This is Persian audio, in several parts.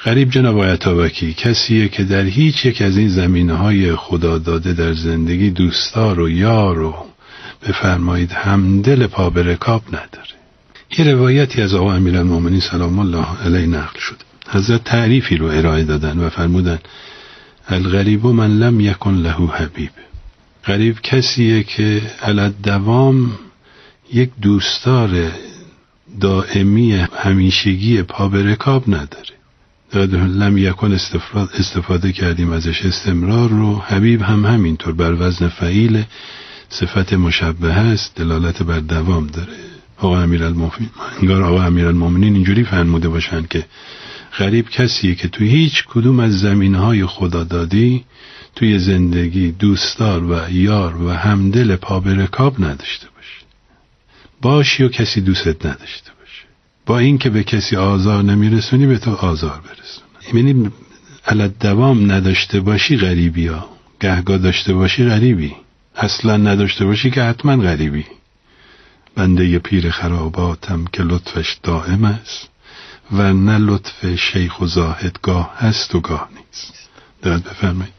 غریب جناب آیت‌آبکی کسیه که در هیچ یک از این زمینه‌های خدا داده در زندگی دوستدار و یار و بفرمایید همدل پا به رکاب نداره. یه روایتی از آقا امیرالمومنین سلام الله علیه نقل شده. حضرت تعریفی رو ارائه دادن و فرمودن الغریب من لم یکن له حبیب. غریب کسیه که علالدوام یک دوستدار دائمی همیشگی پا به رکاب نداره. لم یکن استفاده کردیم ازش استمرار رو. حبیب هم همینطور بر وزن فعیل، صفت مشبه است، دلالت بر دوام داره. آقا امیرالمومنین اینجوری فرموده باشن که غریب کسیه که توی هیچ کدوم از زمینهای خدادادی توی زندگی دوستدار و یار و همدل پا به رکاب نداشته باشی و کسی دوستت نداشته باشه. با این که به کسی آزار نمیرسونی به تو آزار برسونه. یعنی علالدوام نداشته باشی غریبی ها، گهگاه داشته باشی غریبی، اصلا نداشته باشی که حتما غریبی. بنده ی پیر خراباتم که لطفش دائم است و نه لطف شیخ و زاهد گاه هست و گاه نیست. دقت بفرمایید.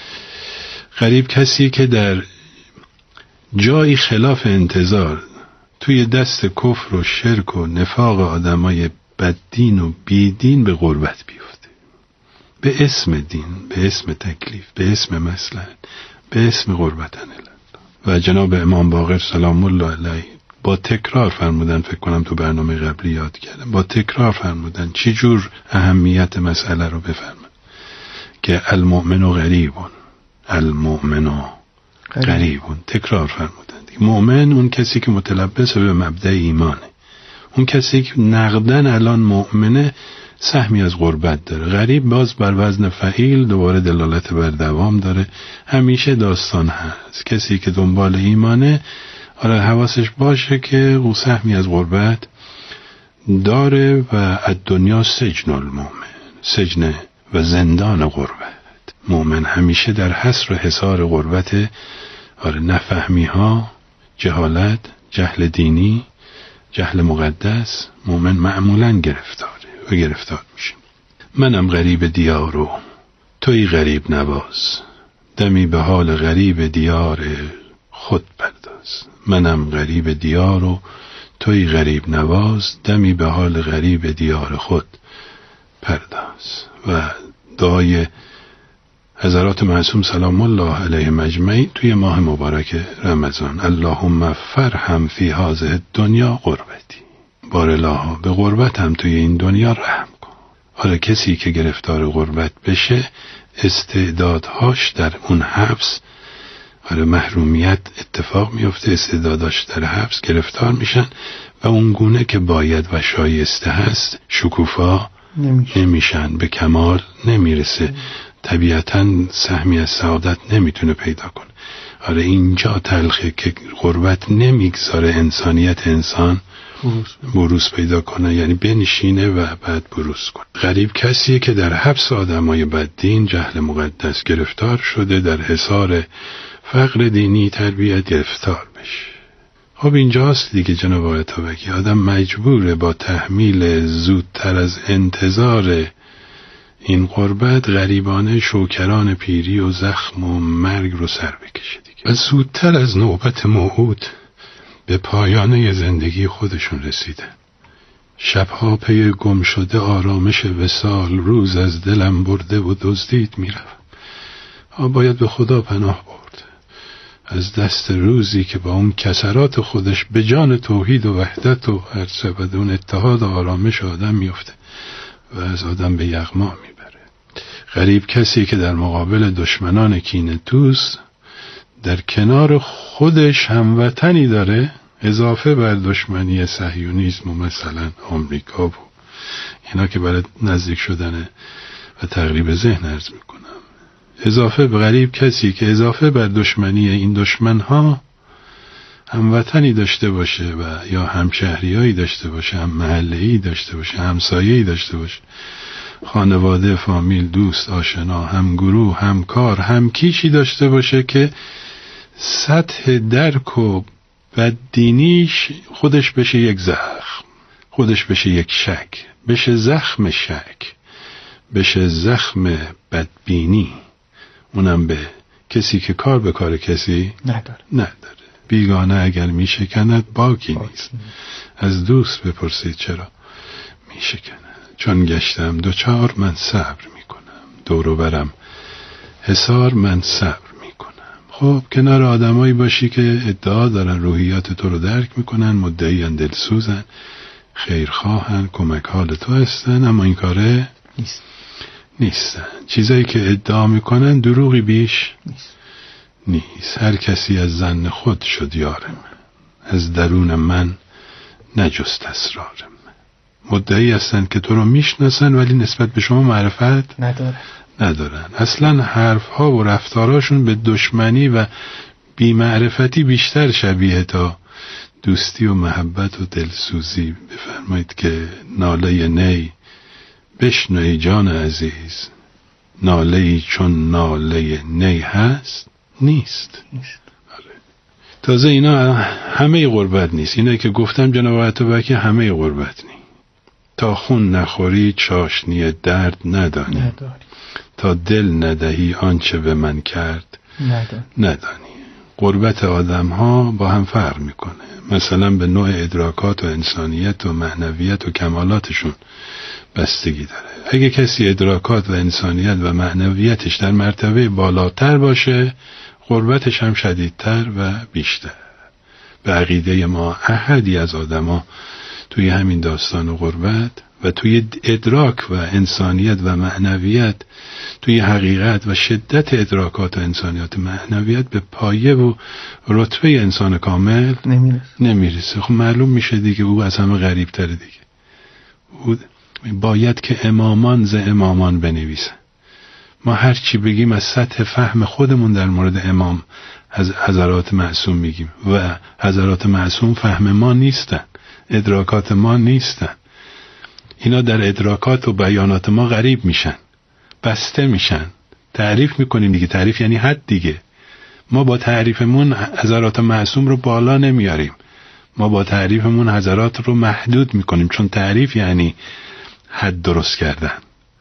غریب کسی که در جایی خلاف انتظار توی دست کفر و شرک و نفاق آدمای بددین و بیدین به غربت بیفته، به اسم دین، به اسم تکلیف، به اسم مصلحت، به اسم غربتن الله. و جناب امام باقر سلام الله علیه با تکرار فرمودن، فکر کنم تو برنامه قبلی یاد کردم، با تکرار فرمودن چی جور اهمیت مسئله رو بفرمن که المؤمن غریبون، المؤمن غریبون. تکرار فرمودن. مؤمن اون کسی که متلبس به مبدأ ایمانه، اون کسی که نقدن الان مؤمنه سهمی از غربت داره. غریب باز بر وزن فعیل دوباره دلالت بر دوام داره. همیشه داستان هست کسی که دنبال ایمانه آره حواسش باشه که او سهمی از غربت داره و الدنیا سجن المؤمن، سجن و زندان غربت. مؤمن همیشه در حصر و حصار غربت، آره نفهمی ها، جهالت، جهل دینی، جهل مقدس. مؤمن معمولاً گرفتاره و گرفتار میشه. منم غریب دیار و توی غریب نواز، دمی به حال غریب دیار خود پرداز. منم غریب دیار و توی غریب نواز، دمی به حال غریب دیار خود پرداز. و دعای حضرات معصوم سلام الله علیه مجمعین توی ماه مبارک رمضان: اللهم فرحم فی هذه الدنیا غربتی. بارالله به غربتم توی این دنیا رحم کن. حالا کسی که گرفتار غربت بشه استعدادهاش در اون حبس، حالا محرومیت اتفاق میفته، استعداداش در حبس گرفتار میشن و اون گونه که باید و شایسته هست شکوفا نمیشن، به کمال نمیرسه، طبیعتاً سهمی از سعادت نمیتونه پیدا کنه. آره اینجا تلخه که غربت نمیگذاره انسانیت انسان بروز پیدا کنه، یعنی بنشینه و بعد بروز کنه. غریب کسیه که در حبس آدمای بددین، جهل مقدس گرفتار شده، در حصار فقر دینی تربیت گرفتار بشه. خب اینجاست دیگه جناب آیت‌آبکی آدم مجبوره با تحمیل زودتر از انتظار این غربت غریبانه شوکران پیری و زخم و مرگ رو سر بکشه دیگه. و زودتر از نوبت موعود به پایانه زندگی خودشون رسیدن. شبها پی گم شده آرامش وصال، روز از دلم برده و دزدید میرم. باید به خدا پناه برد از دست روزی که با اون کسرات خودش به جان توحید و وحدت و هر سبد اون اتحاد و آرامش آدم میفته و از آدم به یغما میبره. غریب کسی که در مقابل دشمنان کینه توز در کنار خودش هموطنی داره، اضافه بر دشمنی صهیونیسم و مثلا آمریکا و اینا که برای نزدیک شدن و تقریب ذهن عرض میکنم، اضافه به غریب کسی که اضافه بر دشمنی این دشمنها هموطنی داشته باشه و یا همشهریایی داشته باشه، هم محله‌ای داشته باشه، همسایه‌ای داشته باشه، خانواده، فامیل، دوست، آشنا، هم گروه، هم کار، هم کیشی داشته باشه که سطح درک و بددینیش خودش بشه یک زخم، خودش بشه یک شک، بشه زخم شک، بشه زخم بدبینی، اونم به کسی که کار به کار کسی نداره. بیگانه اگر میشکند باکی نیست. از دوست بپرسید چرا میشکند. چون گشتم دوچار من صبر میکنم، دور و برم حصار من صبر میکنم. خب کنار آدمایی باشی که ادعا دارن روحیات تو رو درک میکنن، مدعیان، دلسوزن، خیرخواهن، کمک حال تو هستن، اما این کاره نیستن. چیزایی که ادعا میکنن دروغی بیش نیست. هر کسی از ظن خود شد یارم، از درون من نجست اسرارم. مدعی هستن که تو رو میشناسن ولی نسبت به شما معرفت ندارن. اصلا حرفها و رفتاراشون به دشمنی و بی‌معرفتی بیشتر شبیه تا دوستی و محبت و دلسوزی. بفرمایید که ناله نی بشنوی جان عزیز، ناله‌ای چون ناله نی هست نیست. تازه اینا همه غربت نیست. اینا که گفتم جناب عطابکی همه غربت نیست. تا خون نخوری چاشنی درد ندانی، تا دل ندهی آنچه به من کرد ندانی. غربت آدم ها با هم فرق میکنه. مثلا به نوع ادراکات و انسانیت و معنویت و کمالاتشون بستگی داره. اگه کسی ادراکات و انسانیت و معنویتش در مرتبه بالاتر باشه، غربتش هم شدیدتر و بیشتر. به عقیده ما احدی از آدما توی همین داستان غربت و توی ادراک و انسانیت و معنویت، توی حقیقت و شدت ادراکات و انسانیت و معنویت به پایه و رتبه انسان کامل نمیرسه. خب معلوم میشه دیگه او از همه غریب تره دیگه. او باید که امامان ز امامان بنویسن. ما هر چی بگیم از سطح فهم خودمون در مورد امام حضرات معصوم میگیم و حضرات معصوم فهم ما نیستن، ادراکات ما نیستن. اینا در ادراکات و بیانات ما غریب میشن، بسته میشن. تعریف میکنیم دیگه. تعریف یعنی حد دیگه. ما با تعریفمون حضرات معصوم رو بالا نمیاریم، ما با تعریفمون حضرات رو محدود میکنیم، چون تعریف یعنی حد درست کردن.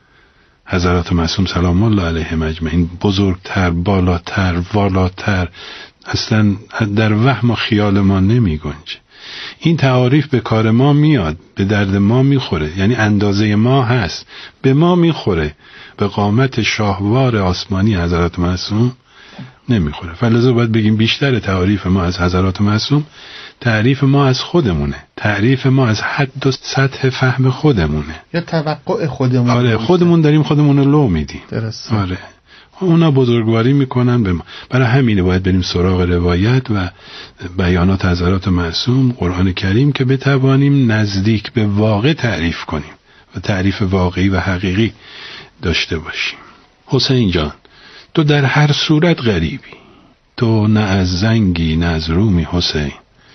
حضرات معصوم سلام الله علیهم اجمعین بزرگتر، بالاتر، والاتر، اصلا در وهم و خیال ما نمی گنجه. این تعاریف به کار ما میاد، به درد ما میخوره، یعنی اندازه ما هست، به ما میخوره، به قامت شاهوار آسمانی حضرات معصوم نمیخوره. فلذا باید بگیم بیشتر تعاریف ما از حضرات معصوم تعریف ما از خودمونه، تعریف ما از حد و سطح فهم خودمونه، یا توقع خودمون. آره خودمون داریم خودمون رو لو میدیم. درسته. آره اونا بزرگواری میکنن به ما. برای همینه باید بریم سراغ روایت و بیانات حضرات معصوم، قرآن کریم، که بتوانیم نزدیک به واقع تعریف کنیم و تعریف واقعی و حقیقی داشته باشیم. حسین جان، تو در هر صورت غریبی، تو نه از زنگی نه از رومی حسین،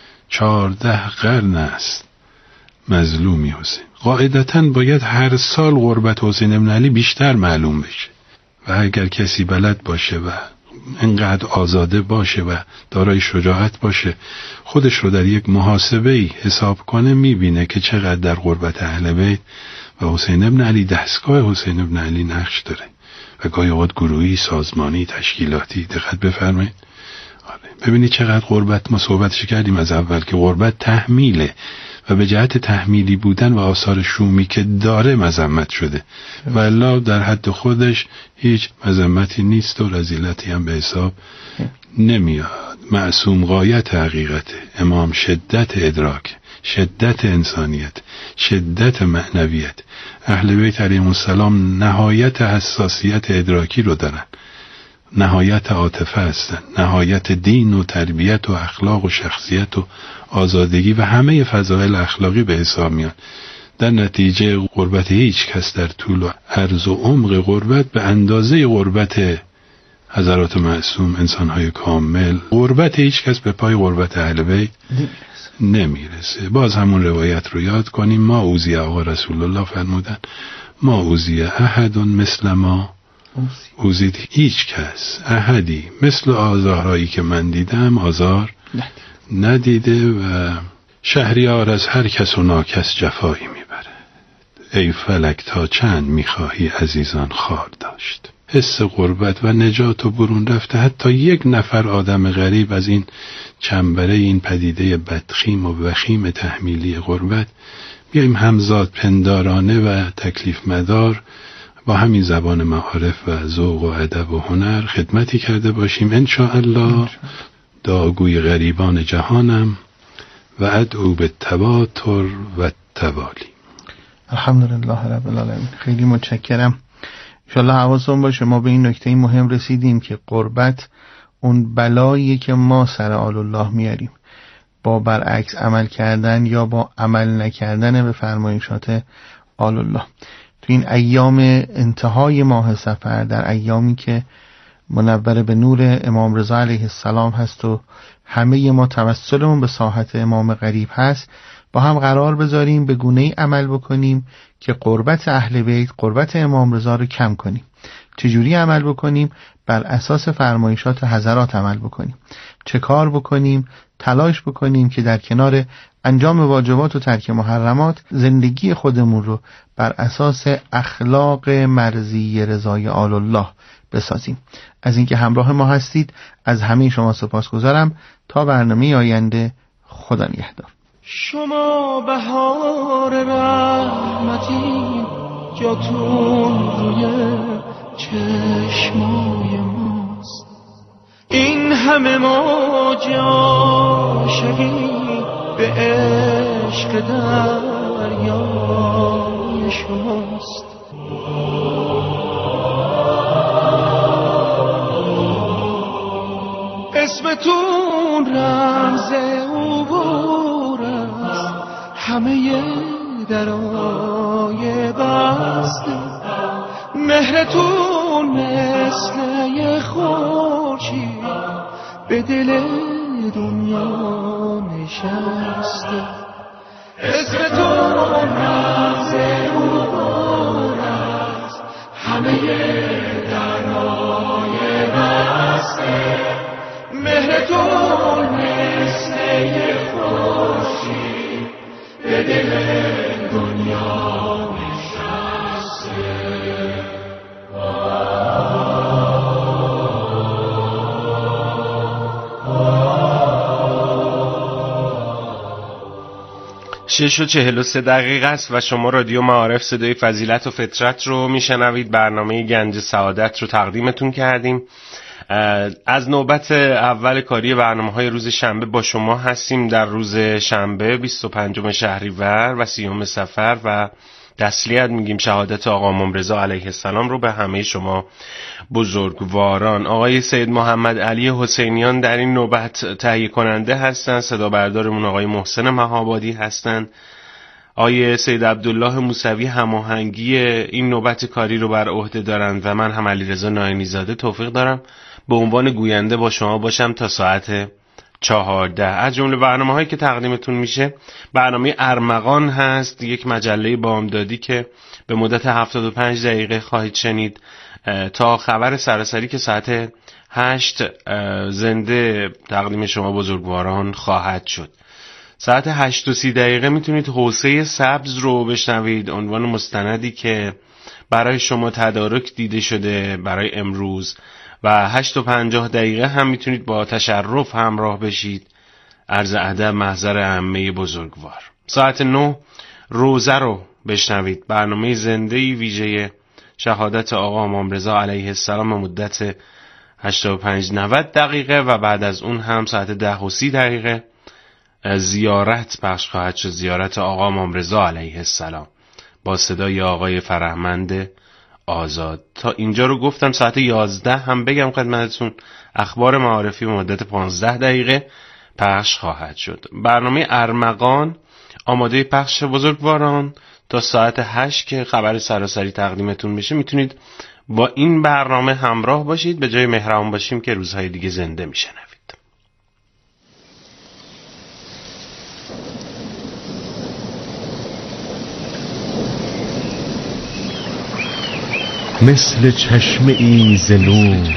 14 قرن است مظلومی حسین. قاعدتاً باید هر سال غربت حسین بن علی بیشتر معلوم بشه و اگر کسی بلد باشه و انقدر آزاده باشه و دارای شجاعت باشه، خودش رو در یک محاسبه‌ای حساب کنه، میبینه که چقدر در غربت اهل بیت و حسین بن علی، دستگاه حسین بن علی نقش داره و گاهی اوقات گروهی، سازمانی، تشکیلاتی. دقت بفرمایید. ببینید چقدر غربت، ما صحبتش کردیم از اول که غربت تحمیله و به جهت تحمیلی بودن و آثار شومی که داره مذمت شده و الا در حد خودش هیچ مذمتی نیست و رذیلتی هم به حساب نمیاد. معصوم غایت حقیقت، امام شدت ادراک، شدت انسانیت، شدت معنویت. اهل بیت علیهم السلام نهایت حساسیت ادراکی رو دارن، نهایت عاطفه هستن، نهایت دین و تربیت و اخلاق و شخصیت و آزادگی و همه فضایل اخلاقی به حساب میان. در نتیجه غربت هیچ کس در طول و عرض و عمق غربت به اندازه غربت حضرات معصوم، انسانهای کامل، غربت هیچ کس به پای غربت اهل بیت نمیرسه. باز همون روایت رو یاد کنیم. ما اوذی، آقا رسول الله فرمودن ما اوذی احد مثل ما اوذید، هیچ کس احدی مثل آزارهایی که من دیدم آزار ندیده و شهریار از هر کس و ناکس جفایی میبره. ای فلک تا چند میخواهی عزیزان خار داشت. حس غربت و نجات و برون رفته حتی یک نفر آدم غریب از این چنبره، این پدیده بدخیم و وخیم تحمیلی غربت، بیاییم همزاد پندارانه و تکلیف مدار با همین زبان معارف و ذوق و ادب و هنر خدمتی کرده باشیم انشاءالله. دعاگوی غریبان جهانم و ادعو به تواتر و توالی. الحمدلله رب العالمین. خیلی متشکرم. انشاءالله حواستون باشه ما به این نکته مهم رسیدیم که غربت اون بلاییه که ما سر آل الله میاریم با برعکس عمل کردن یا با عمل نکردن به فرمایشات آل الله. تو این ایام انتهای ماه صفر، در ایامی که منور به نور امام رضا علیه السلام هست و همه ما توسلمون به ساحت امام غریب هست، با هم قرار بذاریم به گونه‌ای عمل بکنیم که قربت اهل بیت، قربت امام رضا رو کم کنیم. چجوری عمل بکنیم؟ بر اساس فرمایشات حضرات عمل بکنیم. چه کار بکنیم؟ تلاش بکنیم که در کنار انجام واجبات و ترک محرمات زندگی خودمون رو بر اساس اخلاق مرضی رضای آل الله بسازیم. از اینکه همراه ما هستید از همه شما سپاسگزارم. تا برنامه آینده، خدا نگهدار. شما بهار رحمتی، جاتون روی چشمای ماست. این همه موج عاشقی به عشق دریای شماست. اسمتون رمز عبور است، همه درای بسته. مهرتون مثل یه خورشید به دل دنیا نشسته. اسمتون رمز عبور است، همه درای بسته. مهرتون مثل یه خورشید به دل دنیا نشسته. شش و 43 دقیقه است و شما رادیو معارف صدای فضیلت و فطرت رو میشنوید. برنامه گنج سعادت رو تقدیمتون کردیم. از نوبت اول کاری برنامه‌های روز شنبه با شما هستیم. در روز شنبه 25 شهریور و 30 صفر و تسلیت میگیم شهادت آقا امام رضا علیه السلام رو به همه شما بزرگواران. آقای سید محمد علی حسینیان در این نوبت تهیه کننده هستند. صدا بردارمون آقای محسن مهابادی هستند. آقای سید عبدالله موسوی هماهنگی این نوبت کاری رو بر عهده دارند و من هم علیرضا ناینی زاده توفیق دارم به عنوان گوینده با شما باشم تا ساعت 14. از جمله برنامه‌هایی که تقدیمتون میشه برنامه ارمغان هست، یک مجله بامدادی که به مدت 75 دقیقه خواهید شنید تا خبر سراسری که ساعت 8 زنده تقدیم شما بزرگواران خواهد شد. ساعت 8:30 میتونید حوصه سبز رو بشنوید، عنوان مستندی که برای شما تدارک دیده شده برای امروز. و 8:50 هم میتونید با تشرف همراه بشید. عرض ادب محضر عامه بزرگوار. ساعت 9 روزه رو بشنوید، برنامه زنده‌ای ویژه شهادت آقا امام رضا علیه السلام مدت 85-90 دقیقه و بعد از اون هم ساعت 10:30 زیارت پخش خواهد شد، زیارت آقا امام رضا علیه السلام با صدای آقای فرهمند آزاد. تا اینجا رو گفتم. ساعت 11 هم بگم خدمتتون اخبار معارفی مدت 15 دقیقه پخش خواهد شد. برنامه ارمغان آماده پخش بزرگواران تا ساعت 8 که خبر سراسری تقدیمتون میشه. میتونید با این برنامه همراه باشید، به جای مهربان باشیم که روزهای دیگه زنده میشنوید. مثل چشم ز نور،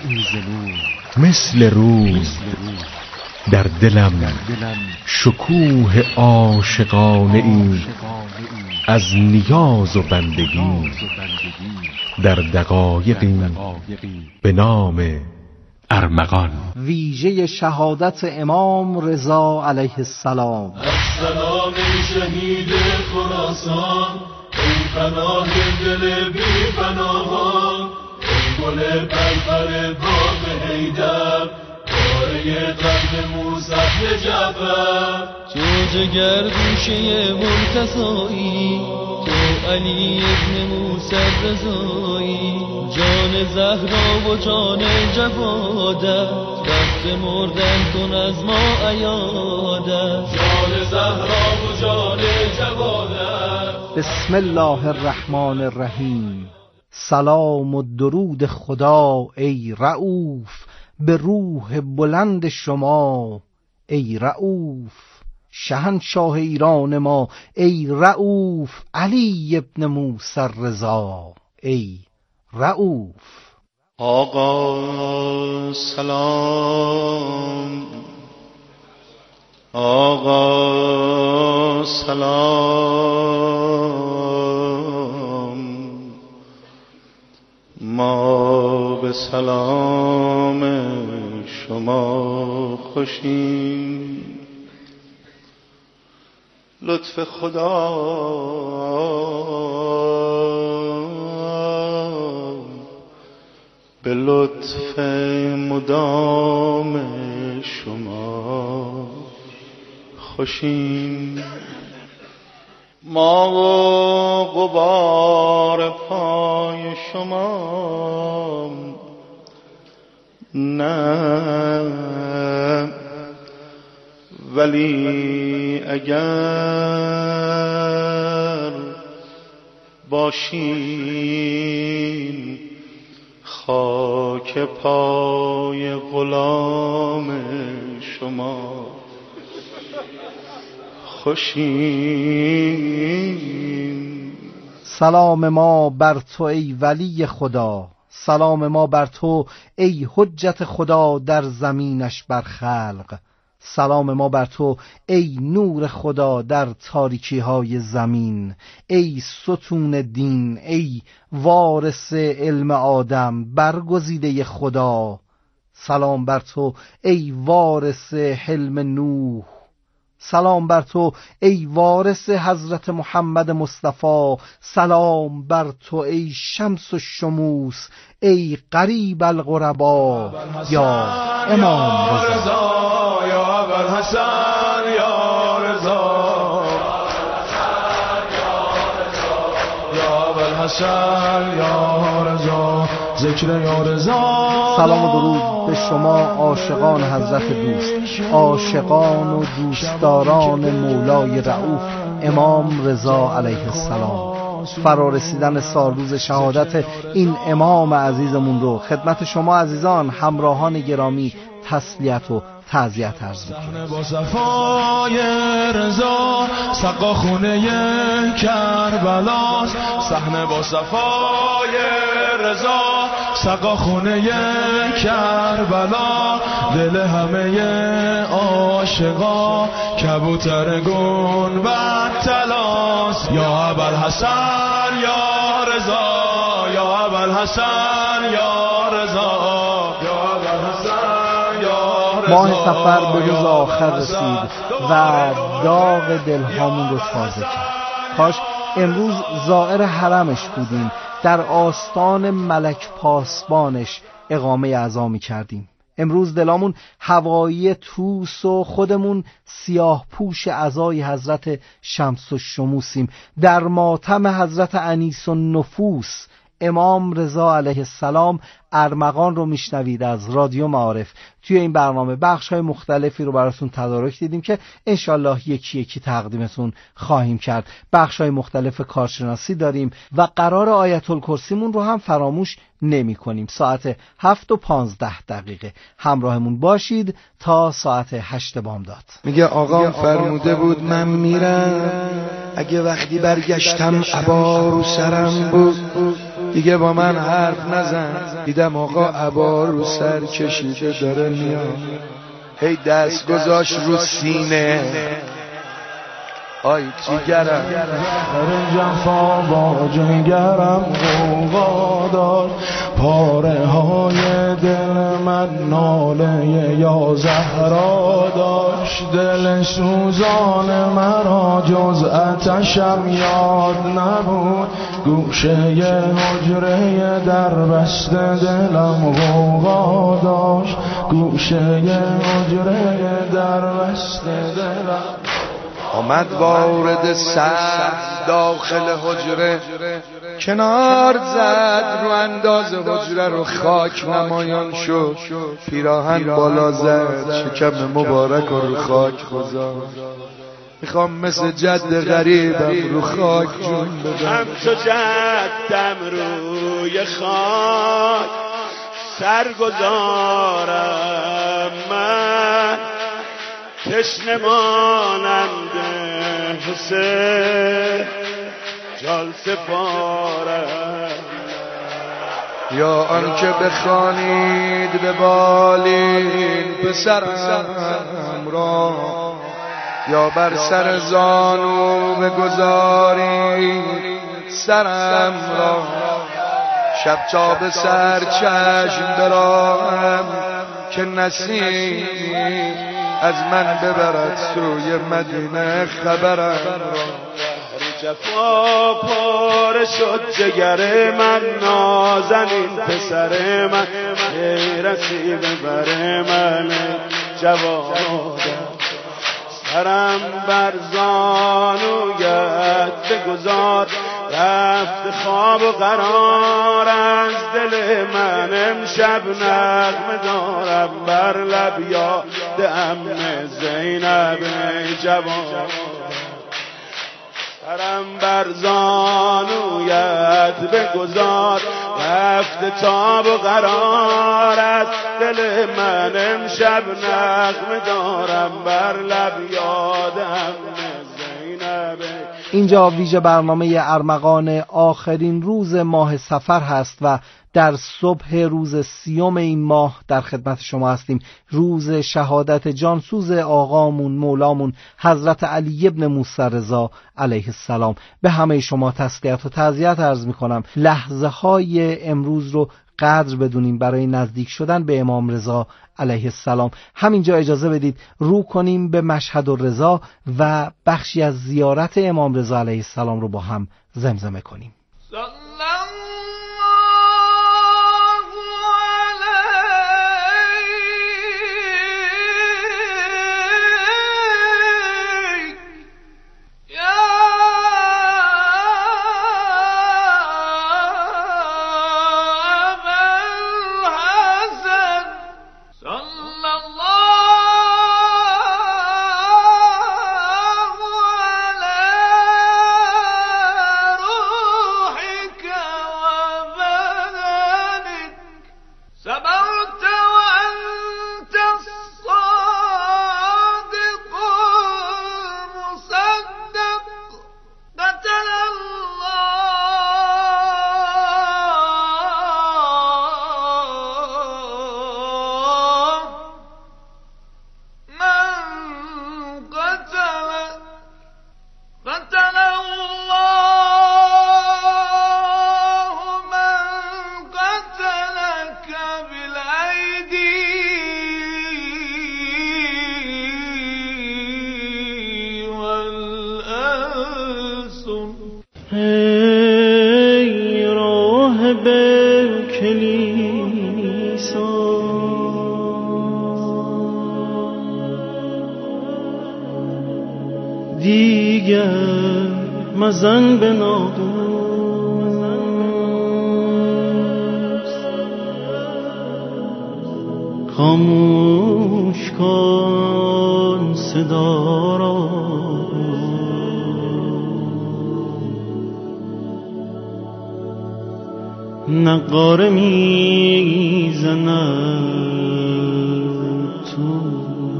مثل روز در دلم شکوه عاشقانه ای از نیاز و بندگی در دقایقی به نام ارمغان. ویژه شهادت امام رضا علیه السلام. السلام شهید خراسان، ای پناه دل بی پناهان، ای گل پرپر باغ حیدر، پاره قلب موسی بن جعفر. تو جگر گوشه مرتضایی، تو علی ابن موسی رضایی، جان زهرا و جان جوادت، وقت مردن کن از ما عیادت. جان زهرا و جان جوادت. بسم الله الرحمن الرحیم. سلام و درود خدا ای رؤوف به روح بلند شما ای رؤوف. شهنشاه ایران ما ای رؤوف، علی ابن موسی رضا ای رؤوف. آقا سلام، آقا سلام، ما به سلام شما خوشیم. لطف خدا به لطف مدام شما خوشیم. ما و غبار پای شما نه، ولی اگر باشیم خاک پای غلام شما خوشیم. سلام ما بر تو ای ولی خدا، سلام ما بر تو ای حجت خدا در زمینش بر خلق. سلام ما بر تو ای نور خدا در تاریکی های زمین، ای ستون دین، ای وارث علم آدم برگزیده خدا. سلام بر تو ای وارث حلم نوح، سلام بر تو ای وارث حضرت محمد مصطفی. سلام بر تو ای شمس الشموس، ای قریب الغربا یا امام رضا. یا ابوالحسن یا رضا، یا ابوالحسن یا رضا، ذکر یا رضا. سلام و درود به شما عاشقان حضرت دوست، عاشقان و دوستداران مولای رؤوف امام رضا علیه السلام. فرارسیدن سالروز شهادت این امام عزیزمون رو خدمت شما عزیزان همراهان گرامی تسلیت و تعزیت عرض می‌کنم. صحنه با صفای رضا، سقا خونه کربلاست. صحنه با صفای رضا، سقا خونه کربلا. دل همه عاشقا کبوتر گنبد طلاست. یا ابوالحسن یا رضا، یا ابوالحسن یا رضا، یا ابوالحسن. ماه سفر به روز آخر رسید و داغ دلهامون رو تازه کرد. کاش امروز زائر حرمش بودیم، در آستان ملک پاسبانش اقامه عزا می کردیم. امروز دلامون هوایی توس و خودمون سیاه پوش عزای حضرت شمس الشموسیم. در ماتم حضرت انیس النفوس امام رضا علیه السلام ارمغان رو میشنوید از رادیو معارف. توی این برنامه بخش‌های مختلفی رو براتون تدارک دیدیم که انشالله یکی یکی تقدیمتون خواهیم کرد. بخش‌های مختلف کارشناسی داریم و قرار آیت الکرسیمون رو هم فراموش نمی کنیم. ساعت 7:15 همراهمون باشید تا ساعت 8 بامداد. میگه آقا فرموده بود من میرم، اگه وقتی برگشتم عبا رو سرم بود، دیگه با من حرف نزن. دیدم آقا عبا رو سر کشیده داره میاد، هی دست گذاشت رو سینه، آی جیگرم در جفا با جنگرم غوغا داشت پاره های دل من ناله یا زهرا داشت دل سوزان مرا جز آتشم یاد نبود گوشه حجره در بسته دلم غوغا داشت گوشه حجره در بسته دلم آمد وارد سخت داخل حجره کنار زد رو انداز حجره رو خاک نمایان شد پیراهن بالا زد شکم مبارک رو خاک گذاشت میخوام مثل جد غریبم رو خاک جون بدم همچو جدم روی خاک سر گذارم من تشنه مانند حسین جال سپارم یا آنکه بخوانید به بالین پسرم را یا بر سر زانو بگذارید سرم را شب تا به سر چشم براهم که نسیم از من ببرد سوی مدینه خبرم جفا پاره شد جگر من نازنین پسر من رسی ببر من جوادم سرم بر زانویت بگذار رفت خواب و قرار از دل من امشب نغمه دارم بر لب یاد عمه زینب جوان سرم بر زانویت بگذار رفت تاب و قرار از دل من امشب نغمه دارم بر لب یاد عمه زینب. اینجا ویژه برنامه ارمغان آخرین روز ماه صفر هست و در صبح روز 30 این ماه در خدمت شما هستیم، روز شهادت جانسوز آقامون مولامون حضرت علی ابن موسی رضا علیه السلام. به همه شما تسلیت و تعزیت عرض می کنم. لحظه های امروز رو قدر بدونیم برای نزدیک شدن به امام رضا علیه السلام. همینجا اجازه بدید رو کنیم به مشهد الرضا و بخشی از زیارت امام رضا علیه السلام رو با هم زمزمه کنیم. دیگر مزن به نادوست خاموش کن صدا را نقاره میزند توست.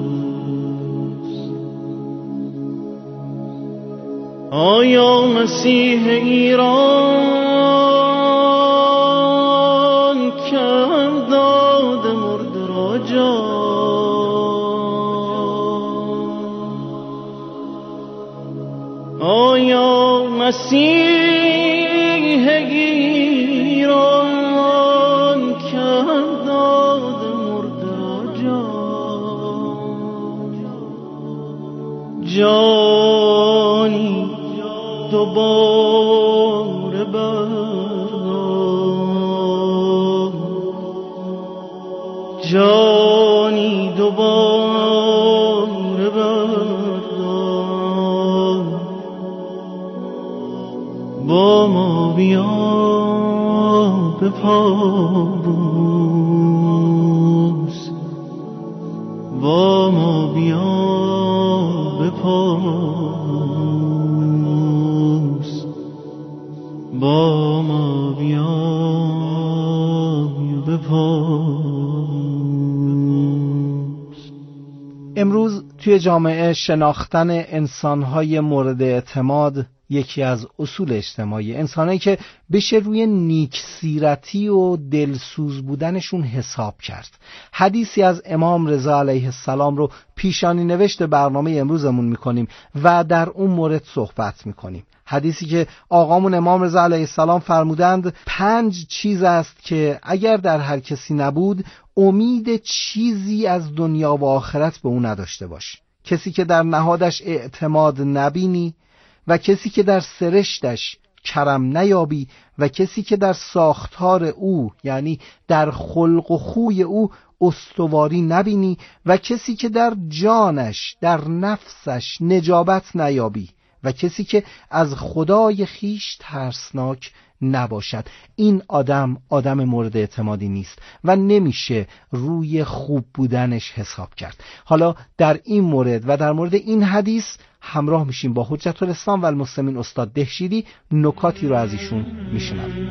آیا مسیح ایران کم داد مرد را جان بردار جانی دوباره بردار با ما بیا به پابوس با ما بیا به پابوس با ما بیا به پابوس. امروز توی جامعه شناختن انسان‌های مورد اعتماد یکی از اصول اجتماعی، انسانایی که بشه روی نیکسیرتی و دلسوز بودنشون حساب کرد. حدیثی از امام رضا علیه السلام رو پیشانی نوشت برنامه امروزمون میکنیم و در اون مورد صحبت میکنیم. حدیثی که آقامون امام رضا علیه السلام فرمودند 5 چیز است که اگر در هر کسی نبود امید چیزی از دنیا و آخرت به اون نداشته باش. کسی که در نهادش اعتماد نبینی و کسی که در سرشتش کرم نیابی و کسی که در ساختار او یعنی در خلق و خوی او استواری نبینی و کسی که در جانش در نفسش نجابت نیابی و کسی که از خدای خیش ترسناک نباشد. این آدم مورد اعتمادی نیست و نمیشه روی خوب بودنش حساب کرد. حالا در این مورد و در مورد این حدیث همراه میشیم با حجت الاسلام و المسلمین استاد دهشیری، نکاتی رو از ایشون میشنویم.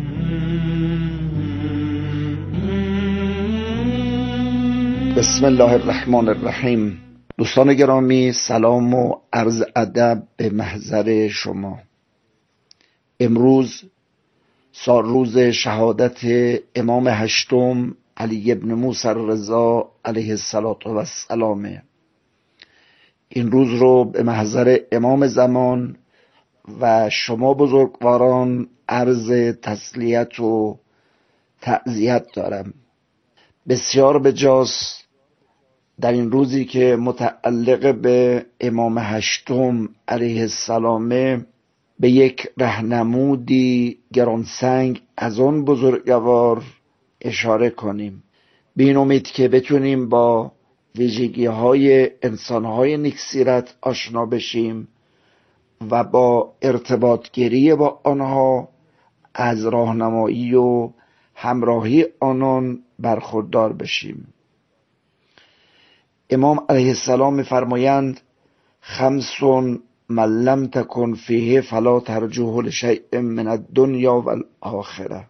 بسم الله الرحمن الرحیم. دوستان گرامی، سلام و عرض ادب به محضر شما. امروز روز شهادت امام هشتم علی ابن موسی رضا علیه السلام. این روز رو به محضر امام زمان و شما بزرگواران عرض تسلیت و تعزیت دارم. بسیار بجاست در این روزی که متعلق به امام هشتم علیه السلام به یک رهنمودی گرانسنگ از آن بزرگوار اشاره کنیم، به این امید که بتونیم با ویژگی‌های انسان‌های نیکسیرت آشنا بشیم و با ارتباطگیری با آنها از راهنمایی و همراهی آنان برخوردار بشیم. امام علیه السلام می‌فرمایند: خمس من لم تکن فیه فلا ترجوه لشیء من الدنیا والآخره.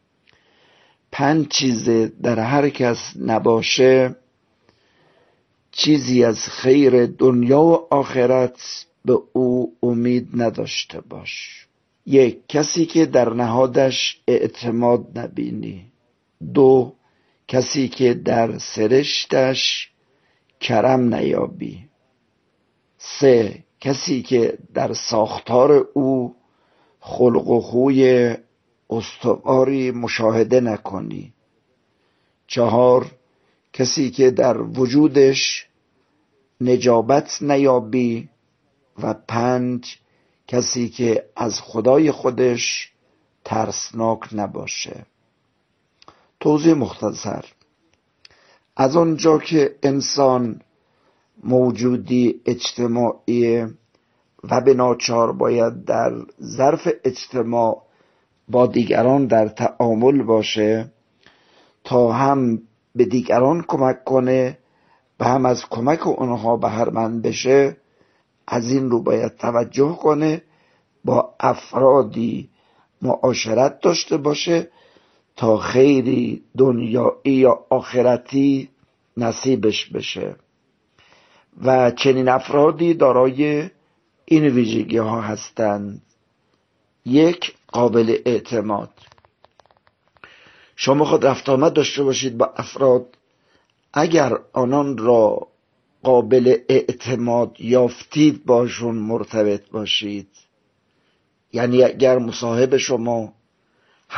5 چیز در هر کس نباشه چیزی از خیر دنیا و آخرت به او امید نداشته باش. 1. کسی که در نهادش اعتماد نبینی. 2. کسی که در سرشتش کرم نیابی. 3. کسی که در ساختار او خلق و خوی استواری مشاهده نکنی. 4. کسی که در وجودش نجابت نیابی. و 5. کسی که از خدای خودش ترسناک نباشه. توضیح مختصر: از آنجا که انسان موجودی اجتماعی و به ناچار باید در ظرف اجتماع با دیگران در تعامل باشه تا هم به دیگران کمک کنه و هم از کمک اونها بهره‌مند بشه، از این رو باید توجه کنه با افرادی معاشرت داشته باشه تا خیری دنیایی یا آخرتی نصیبش بشه. و چنین افرادی دارای این ویژگی ها هستند: 1. قابل اعتماد. شما خود رفت آمد داشته باشید با افراد، اگر آنان را قابل اعتماد یافتید باشون مرتبط باشید، یعنی اگر مصاحب شما